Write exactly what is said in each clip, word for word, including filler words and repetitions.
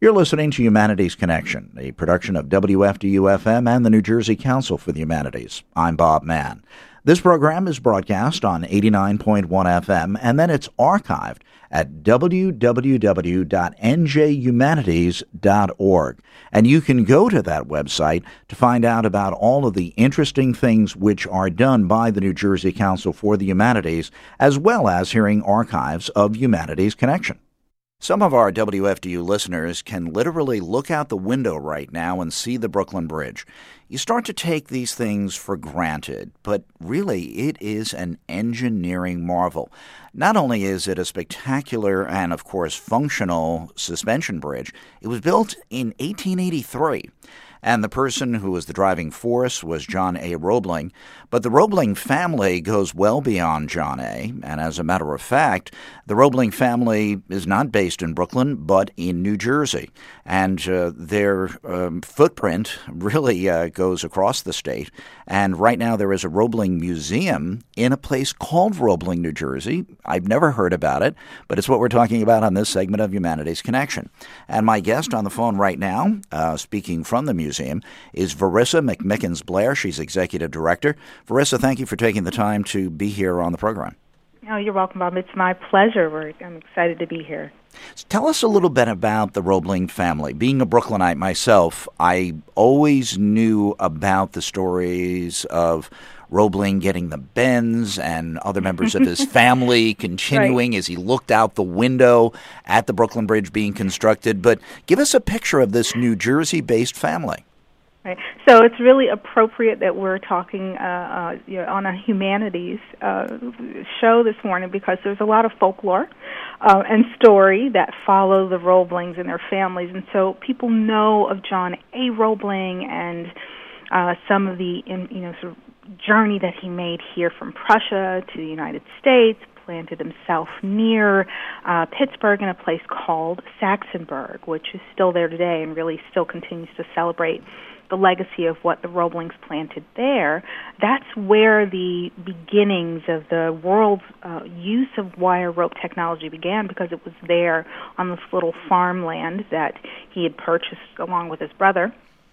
You're listening to Humanities Connection, a production of W F D U F M and the New Jersey Council for the Humanities. I'm Bob Mann. This program is broadcast on eighty-nine point one F M, and then it's archived at w w w dot n j humanities dot org. And you can go to that website to find out about all of the interesting things which are done by the New Jersey Council for the Humanities, as well as hearing archives of Humanities Connection. Some of our W F D U listeners can literally look out the window right now and see the Brooklyn Bridge. You start to take these things for granted, but really it is an engineering marvel. Not only is it a spectacular and, of course, functional suspension bridge, it was built in eighteen eighty-three. And the person who was the driving force was John A. Roebling. But the Roebling family goes well beyond John A., and as a matter of fact, the Roebling family is not based in Brooklyn, but in New Jersey. And uh, their um, footprint really uh, goes across the state. And right now there is a Roebling Museum in a place called Roebling, New Jersey. I've never heard about it, but it's what we're talking about on this segment of Humanities Connection. And my guest on the phone right now, uh, speaking from the museum, is Verissa McMickens-Blair. She's executive director. Verissa, thank you for taking the time to be here on the program. Oh, you're welcome, Bob. It's my pleasure. We're, I'm excited to be here. So tell us a little bit about the Roebling family. Being a Brooklynite myself, I always knew about the stories of Roebling getting the Benz and other members of his family continuing right. as he looked out the window at the Brooklyn Bridge being constructed. But give us a picture of this New Jersey-based family. Right. So it's really appropriate that we're talking uh, uh, you know, on a humanities uh, show this morning because there's a lot of folklore uh, and story that follow the Roeblings and their families. And so people know of John A. Roebling and uh, some of the in, you know sort of journey that he made here from Prussia to the United States, planted himself near uh, Pittsburgh in a place called Saxonburg, which is still there today and really still continues to celebrate the legacy of what the Roeblings planted there. That's where the beginnings of the world's uh, use of wire rope technology began, because it was there on this little farmland that he had purchased along with his brother.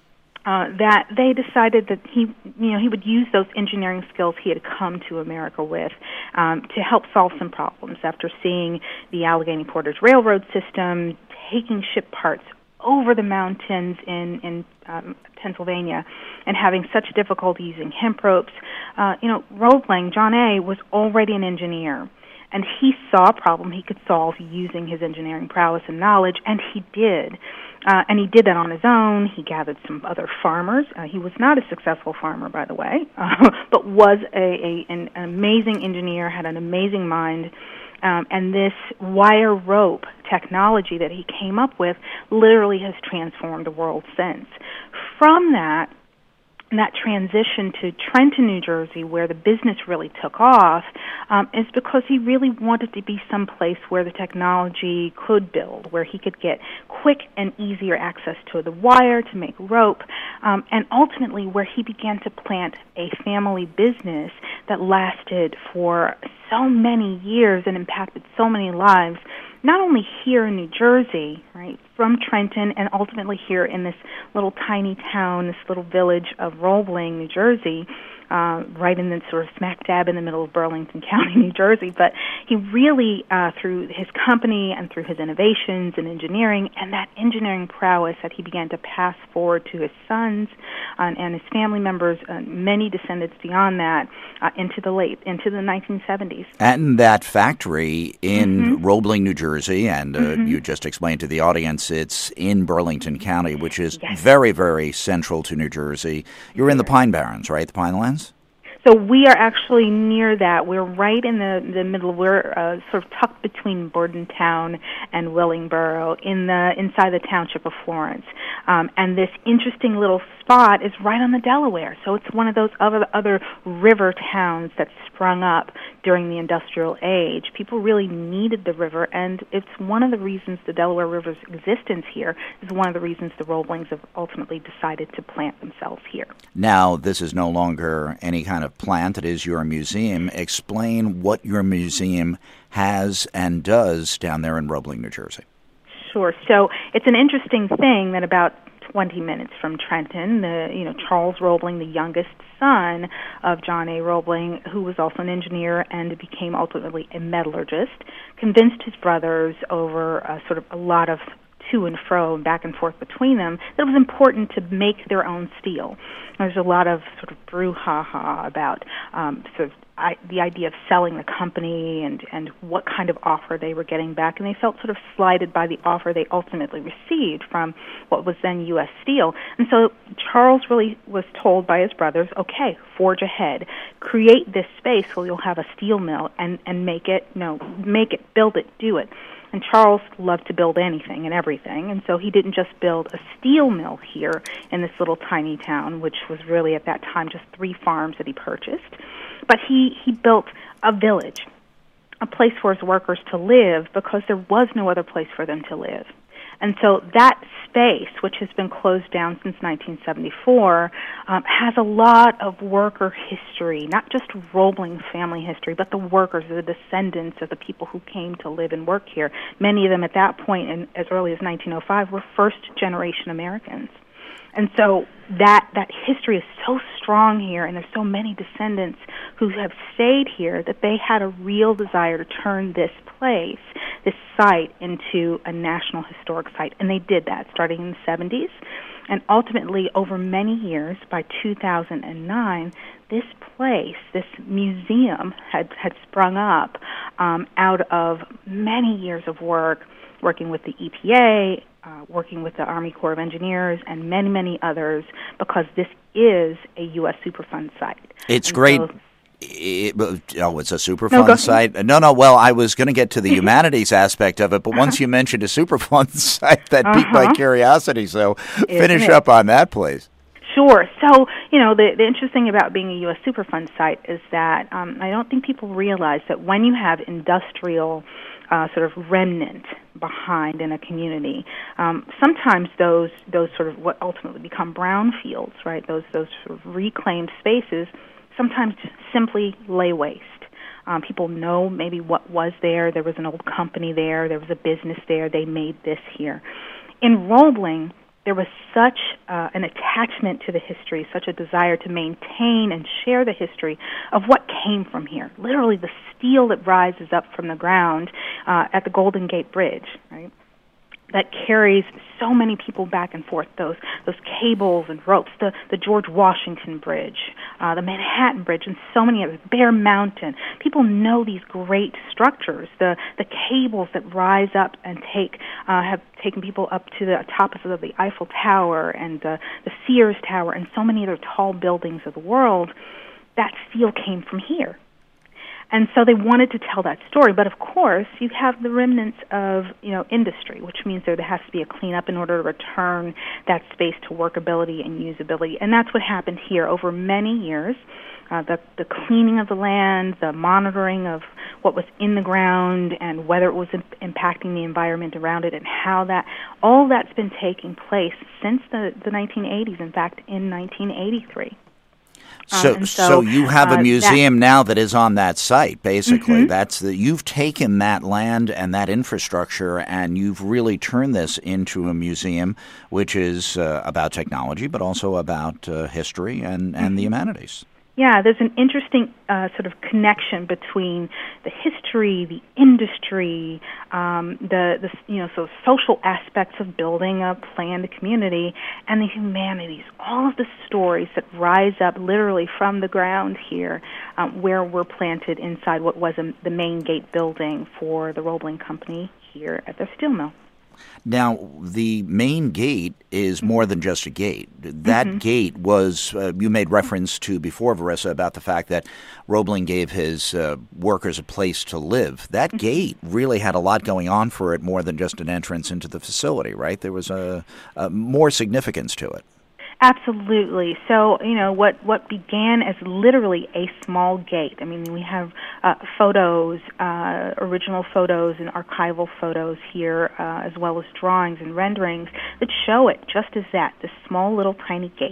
Uh, that they decided that he, you know, he would use those engineering skills he had come to America with um, to help solve some problems. After seeing the Allegheny Portage Railroad system taking ship parts over the mountains in in um, Pennsylvania and having such difficulty using hemp ropes, uh, you know, Roebling, John A., was already an engineer. And he saw a problem he could solve using his engineering prowess and knowledge, and he did. Uh, and he did that on his own. He gathered some other farmers. Uh, he was not a successful farmer, by the way, uh, but was a, a an, an amazing engineer, had an amazing mind. Um, and this wire rope technology that he came up with literally has transformed the world since. From that, that transition to Trenton, New Jersey, where the business really took off, um, is because he really wanted to be someplace where the technology could build, where he could get quick and easier access to the wire to make rope, um, and ultimately where he began to plant a family business that lasted for so many years and impacted so many lives, not only here in New Jersey, right, from Trenton, and ultimately here in this little tiny town, this little village of Roebling, New Jersey, uh, right in the sort of smack dab in the middle of Burlington County, New Jersey. But he really, uh, through his company and through his innovations in engineering and that engineering prowess that he began to pass forward to his sons uh, and his family members, uh, many descendants beyond that, uh, into the late, into the nineteen seventies. And that factory in mm-hmm. Roebling, New Jersey, and uh, mm-hmm. you just explained to the audience it's in Burlington County, which is yes. very, very central to New Jersey. You're in the Pine Barrens, right, the Pine Lands? So we are actually near that. We're right in the, the middle. We're uh, sort of tucked between Bordentown and Willingboro in the inside the township of Florence. Um, and this interesting little spot is right on the Delaware. So it's one of those other, other river towns that sprung up during the industrial age. People really needed the river, and it's one of the reasons the Delaware River's existence here is one of the reasons the Roeblings have ultimately decided to plant themselves here. Now, this is no longer any kind of plant. It is your museum. Explain what your museum has and does down there in Roebling, New Jersey. sure. So it's an interesting thing that about twenty minutes from Trenton, the you know Charles Roebling, the youngest son of John A. Roebling, who was also an engineer and became ultimately a metallurgist, convinced his brothers over a, sort of a lot of to and fro and back and forth between them that it was important to make their own steel. There's a lot of sort of brouhaha about um, sort of I, the idea of selling the company and, and what kind of offer they were getting back, and they felt sort of slighted by the offer they ultimately received from what was then U S Steel. And so Charles really was told by his brothers, okay, forge ahead, create this space where you'll have a steel mill and, and make it, you know, make it, build it, do it. And Charles loved to build anything and everything, and so he didn't just build a steel mill here in this little tiny town, which was really at that time just three farms that he purchased, but he, he built a village, a place for his workers to live because there was no other place for them to live. And so that space, which has been closed down since nineteen seventy-four, um, has a lot of worker history, not just Roebling family history, but the workers, the descendants of the people who came to live and work here. Many of them at that point, in, as early as nineteen oh five, were first-generation Americans. And so that that history is so strong here, and there's so many descendants who have stayed here that they had a real desire to turn this place, this site, into a national historic site. And they did that starting in the seventies. And ultimately, over many years, by two thousand nine, this place, this museum, had, had sprung up um, out of many years of work, working with the E P A, uh, working with the Army Corps of Engineers, and many, many others, because this is a U S Superfund site. It's and great. So, It, oh, it's a Superfund no, site? No, no, well, I was going to get to the humanities aspect of it, but once you mentioned a Superfund site, that uh-huh. piqued my curiosity, so Isn't finish it? up on that, please. Sure. So, you know, the, the interesting about being a U S Superfund site is that um, I don't think people realize that when you have industrial uh, sort of remnant behind in a community, um, sometimes those those sort of what ultimately become brownfields, right, those, those sort of reclaimed spaces, sometimes simply lay waste. Um, people know maybe what was there. There was an old company there. There was a business there. They made this here. In Roebling, there was such uh, an attachment to the history, such a desire to maintain and share the history of what came from here. Literally the steel that rises up from the ground uh, at the Golden Gate Bridge, right? That carries so many people back and forth, those those cables and ropes, the, the George Washington Bridge, uh, the Manhattan Bridge, and so many others, Bear Mountain. People know these great structures, the the cables that rise up and take uh, have taken people up to the top of the Eiffel Tower and the, the Sears Tower and so many other tall buildings of the world. That steel came from here. And so they wanted to tell that story, but of course you have the remnants of, you know, industry, which means there has to be a cleanup in order to return that space to workability and usability. And that's what happened here over many years. Uh, the, the cleaning of the land, the monitoring of what was in the ground and whether it was imp- impacting the environment around it, and how that, all that's been taking place since the, the nineteen eighties, in fact, in nineteen eighty-three. So, um, so, so you have a uh, museum that, now that is on that site, basically. Mm-hmm. That's the, you've taken that land and that infrastructure, and you've really turned this into a museum, which is uh, about technology, but also about uh, history and, and mm-hmm. the humanities. Yeah, there's an interesting uh, sort of connection between the history, the industry, um, the, the you know so social aspects of building a planned community, and the humanities. All of the stories that rise up literally from the ground here, um, where we're planted inside what was a, the main gate building for the Roebling Company here at their steel mill. Now, the main gate is more than just a gate. That mm-hmm. gate was, uh, you made reference to before, Verissa, about the fact that Roebling gave his uh, workers a place to live. That mm-hmm. gate really had a lot going on for it, more than just an entrance into the facility, right? There was a, a more significance to it. Absolutely. So, you know, what, what began as literally a small gate. I mean, we have uh, photos, uh, original photos and archival photos here, uh, as well as drawings and renderings that show it just as that, this small little tiny gate.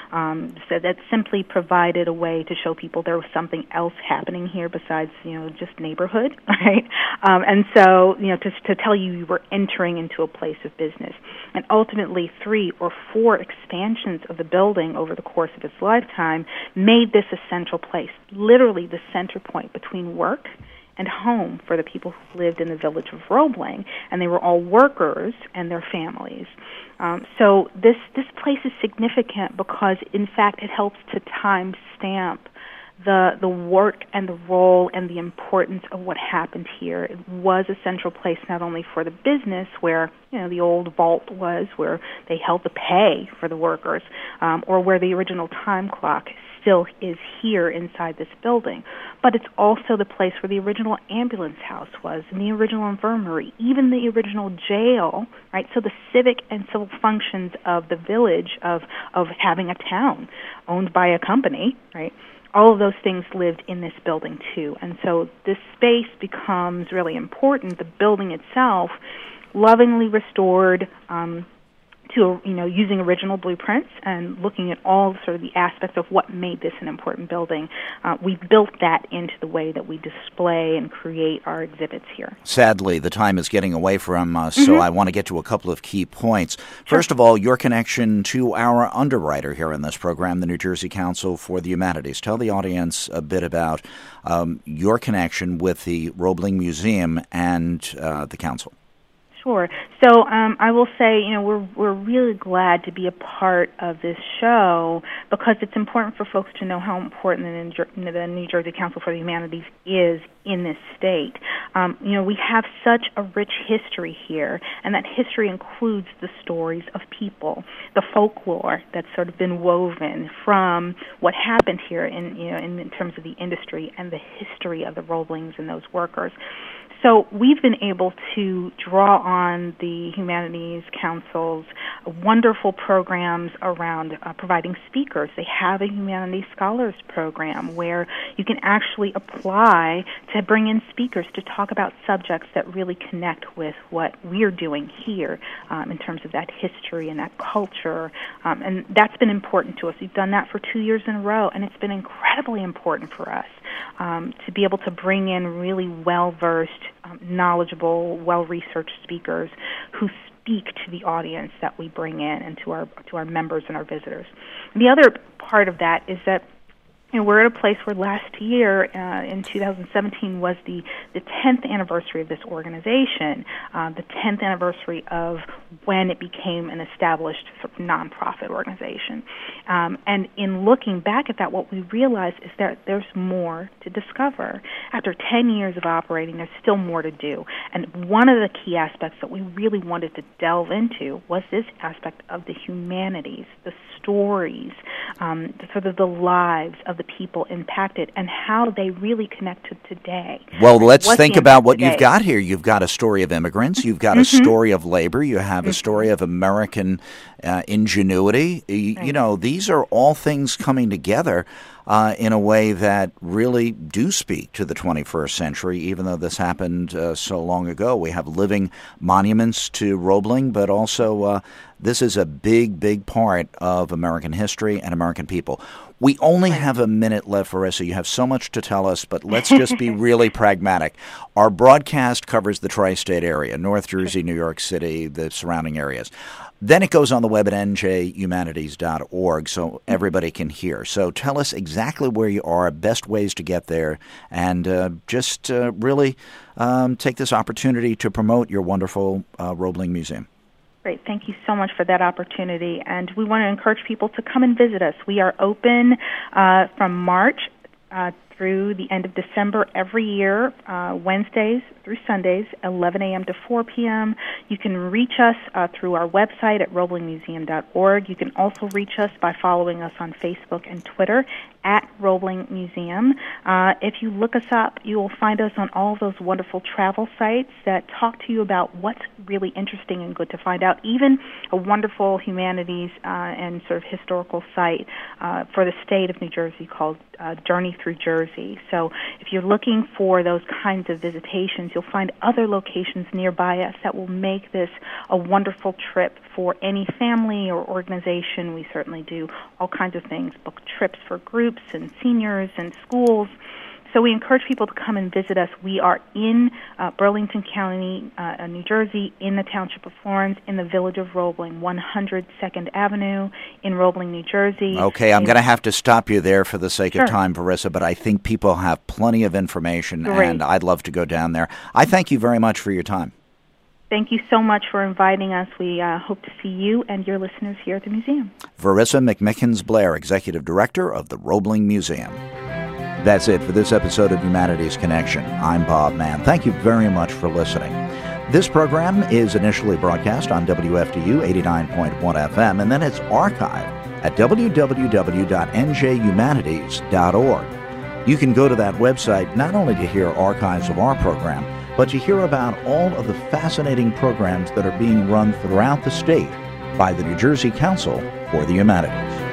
Um, so that simply provided a way to show people there was something else happening here besides, you know, just neighborhood, right? Um, and so, you know, to, to tell you you were entering into a place of business. And ultimately, three or four expansions of the building over the course of its lifetime made this a central place, literally the center point between work and home for the people who lived in the village of Roebling, and they were all workers and their families. Um, so this this place is significant because, in fact, it helps to time stamp the the work and the role and the importance of what happened here. It was a central place not only for the business, where you know the old vault was, where they held the pay for the workers, um, or where the original time clock still is here inside this building, but it's also the place where the original ambulance house was, and the original infirmary, even the original jail, right? So the civic and civil functions of the village, of, of having a town owned by a company, right? All of those things lived in this building too. And so this space becomes really important. The building itself, lovingly restored, um, to, you know, using original blueprints and looking at all sort of the aspects of what made this an important building. Uh, we built that into the way that we display and create our exhibits here. Sadly, the time is getting away from us, mm-hmm. so I want to get to a couple of key points. Sure. First of all, your connection to our underwriter here in this program, the New Jersey Council for the Humanities. Tell the audience a bit about um, your connection with the Roebling Museum and uh, the Council. Sure. So um, I will say, you know, we're we're really glad to be a part of this show because it's important for folks to know how important the, the New Jersey Council for the Humanities is in this state. Um, you know, we have such a rich history here, and that history includes the stories of people, the folklore that's sort of been woven from what happened here in you know in, in terms of the industry and the history of the Roeblings and those workers. So we've been able to draw on the Humanities Council's wonderful programs around uh, providing speakers. They have a Humanities Scholars program where you can actually apply to bring in speakers to talk about subjects that really connect with what we're doing here um, in terms of that history and that culture. Um, and that's been important to us. We've done that for two years in a row, and it's been incredibly important for us um, to be able to bring in really well-versed, Um, knowledgeable, well-researched speakers who speak to the audience that we bring in and to our to our members and our visitors. And the other part of that is that you know, we're at a place where last year, uh, in two thousand seventeen, was the, the tenth anniversary of this organization, uh, the tenth anniversary of when it became an established sort of nonprofit organization. Um, and in looking back at that, what we realized is that there's more to discover. After ten years of operating, there's still more to do. And one of the key aspects that we really wanted to delve into was this aspect of the humanities, the stories, um, sort of the lives of the people impacted and how they really connect to today. Well, let's What's think about what today? You've got here. You've got a story of immigrants. You've got mm-hmm. a story of labor. You have mm-hmm. a story of American uh, ingenuity. Right. You know, these are all things coming together uh, in a way that really do speak to the twenty-first century, even though this happened uh, so long ago. We have living monuments to Roebling, but also uh, this is a big, big part of American history and American people. We only have a minute left, Marissa. You have so much to tell us, but let's just be really pragmatic. Our broadcast covers the tri-state area, North Jersey, New York City, the surrounding areas. Then it goes on the web at n j humanities dot org so everybody can hear. So tell us exactly where you are, best ways to get there, and uh, just uh, really um, take this opportunity to promote your wonderful uh, Roebling Museum. Great. Thank you so much for that opportunity. And we want to encourage people to come and visit us. We are open uh, from March uh, through the end of December every year, uh, Wednesdays through Sundays, eleven a.m. to four p.m. You can reach us uh, through our website at roebling museum dot org. You can also reach us by following us on Facebook and Twitter at Roebling Museum. Uh, if you look us up, you will find us on all those wonderful travel sites that talk to you about what's really interesting and good to find out, even a wonderful humanities uh, and sort of historical site uh, for the state of New Jersey called uh, Journey Through Jersey. Jersey. So if you're looking for those kinds of visitations, you'll find other locations nearby us that will make this a wonderful trip for any family or organization. We certainly do all kinds of things, book trips for groups and seniors and schools. So we encourage people to come and visit us. We are in uh, Burlington County, uh, New Jersey, in the Township of Florence, in the Village of Roebling, one hundred second Avenue in Roebling, New Jersey. Okay, I'm going to have to stop you there for the sake Sure. of time, Verissa, but I think people have plenty of information, Great. and I'd love to go down there. I thank you very much for your time. Thank you so much for inviting us. We uh, hope to see you and your listeners here at the museum. Verissa McMickens-Blair, Executive Director of the Roebling Museum. That's it for this episode of Humanities Connection. I'm Bob Mann. Thank you very much for listening. This program is initially broadcast on W F D U eighty-nine point one F M, and then it's archived at w w w dot n j humanities dot org. You can go to that website not only to hear archives of our program, but to hear about all of the fascinating programs that are being run throughout the state by the New Jersey Council for the Humanities.